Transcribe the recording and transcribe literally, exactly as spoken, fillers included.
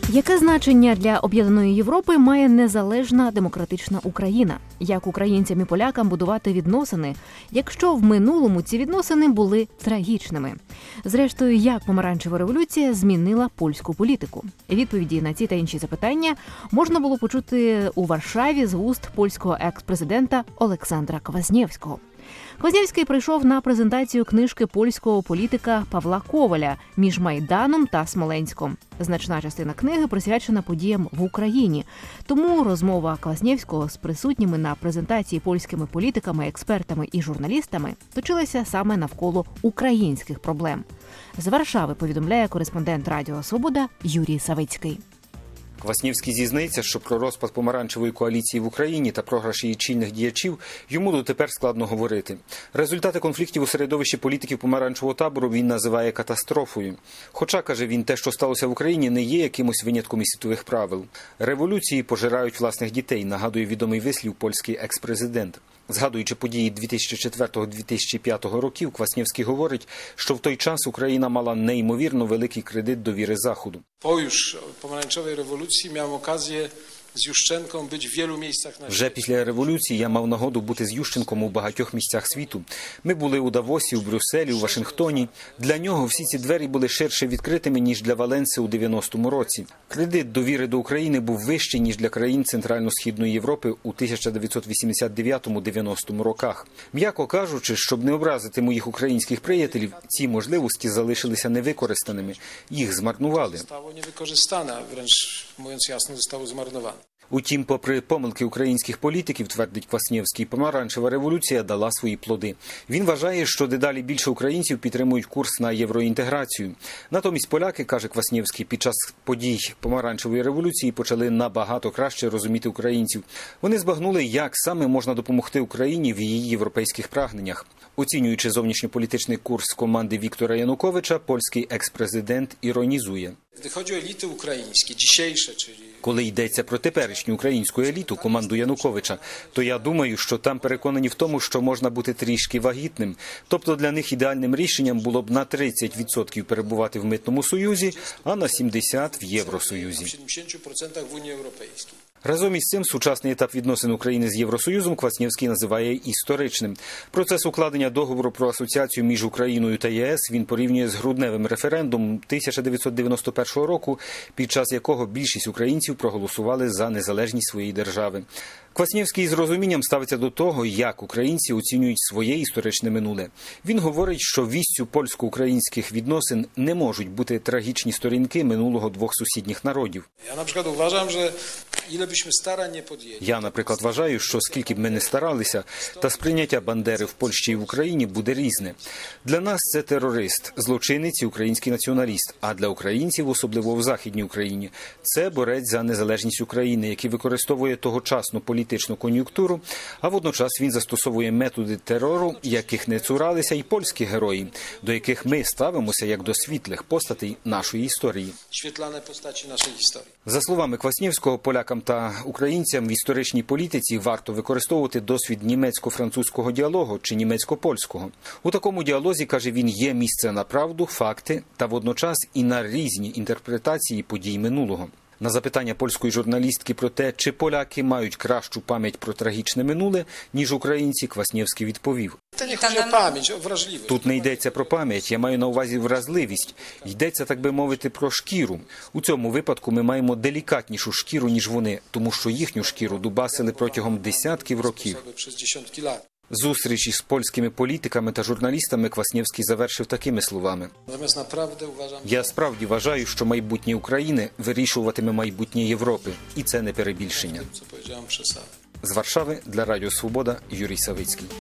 Яке значення для об'єднаної Європи має незалежна демократична Україна? Як українцям і полякам будувати відносини, якщо в минулому ці відносини були трагічними? Зрештою, як помаранчева революція змінила польську політику? Відповіді на ці та інші запитання можна було почути у Варшаві з вуст польського екс-президента Олександра Кваснєвського. Кваснєвський прийшов на презентацію книжки польського політика Павла Коваля «Між Майданом та Смоленськом». Значна частина книги присвячена подіям в Україні. Тому розмова Кваснєвського з присутніми на презентації польськими політиками, експертами і журналістами точилася саме навколо українських проблем. З Варшави повідомляє кореспондент Радіо Свобода Юрій Савицький. Кваснєвський зізнається, що про розпад помаранчевої коаліції в Україні та програш її чільних діячів йому дотепер складно говорити. Результати конфліктів у середовищі політиків помаранчевого табору він називає катастрофою. Хоча, каже він, те, що сталося в Україні, не є якимось винятком із світових правил. Революції пожирають власних дітей, нагадує відомий вислів польський екс-президент. Згадуючи події дві тисячі четвертого - дві тисячі п'ятого років, Кваснєвський говорить, що в той час Україна мала неймовірно великий кредит довіри Заходу. По już pomarańczowej rewolucji miałem okazję z Juszczenką być w wielu miejscach na Вже після революції я мав нагоду бути з Ющенком у багатьох місцях світу. Ми були у Давосі, у Брюсселі, у Вашингтоні. Для нього всі ці двері були ширше відкритими, ніж для Валенси у дев'яностому році. Кредит довіри до України був вищий, ніж для країн Центрально-Східної Європи у тисяча дев'ятсот вісімдесят дев'ятому - дев'яностому роках. М'яко кажучи, щоб не образити моїх українських приятелів, ці можливості залишилися невикористаними. Їх змарнували. Zostało niewykorzystane, wręcz mówiąc jasno, zostało zmarnowane. Утім, попри помилки українських політиків, твердить Кваснєвський, помаранчева революція дала свої плоди. Він вважає, що дедалі більше українців підтримують курс на євроінтеграцію. Натомість поляки, каже Кваснєвський, під час подій помаранчевої революції почали набагато краще розуміти українців. Вони збагнули, як саме можна допомогти Україні в її європейських прагненнях. Оцінюючи зовнішньополітичний курс команди Віктора Януковича, польський екс-президент іронізує. Gdy chodzi o elity ukraińskie, dzisiejsze, czyli Коли йдеться про теперішню українську еліту, команду Януковича, то я думаю, що там переконані в тому, що можна бути трішки вагітним. Тобто для них ідеальним рішенням було б на тридцять відсотків перебувати в Митному Союзі, а на сімдесят відсотків в Євросоюзі. w siedemdziesięciu procentach w Unii Europejskiej. Разом із цим, сучасний етап відносин України з Євросоюзом Кваснєвський називає історичним. Процес укладення договору про асоціацію між Україною та ЄС він порівнює з грудневим референдумом тисяча дев'ятсот дев'яносто першого року, під час якого більшість українців проголосували за незалежність своєї держави. Кваснєвський з розумінням ставиться до того, як українці оцінюють своє історичне минуле. Він говорить, що вістю польсько-українських відносин не можуть бути трагічні сторінки минулого двох сусідніх народів. Ja na przykład uważam, że ile byśmy starań nie podjęli, Я, наприклад, вважаю, що скільки б ми не старалися, та сприйняття Бандери в Польщі і в Україні буде різне. Для нас це терорист, злочинець і український націоналіст, а для українців, особливо в Західній Україні, це борець за незалежність України, який використовує тогочасну політичну кон'юнктуру, а водночас він застосовує методи терору, яких не цуралися й польські герої, до яких ми ставимося як до світлих постатей нашої історії. świetlane postaci naszej historii. За словами Кваснєвського, полякам та українцям в історичній політиці варто використовувати досвід німецько-французького діалогу чи німецько-польського. У такому діалозі, каже він, є місце на правду, факти та водночас і на різні інтерпретації подій минулого. На запитання польської журналістки про те, чи поляки мають кращу пам'ять про трагічне минуле, ніж українці, Кваснєвський відповів. To nie chodzi o pamięć, o wrażliwość. Тут не йдеться про пам'ять, я маю на увазі вразливість. Йдеться, так би мовити, про шкіру. У цьому випадку ми маємо делікатнішу шкіру, ніж вони, тому що їхню шкіру дубасили протягом десятків років. Sposoby przez dziesiątki lat. Зустріч із польськими політиками та журналістами Кваснєвський завершив такими словами. Natomiast naprawdę uważam, Я справді вважаю, що майбутнє України вирішуватиме майбутнє Європи. І це не перебільшення. co powiedziałem, przesady. З Варшави для Радіо Свобода Юрій Савицький.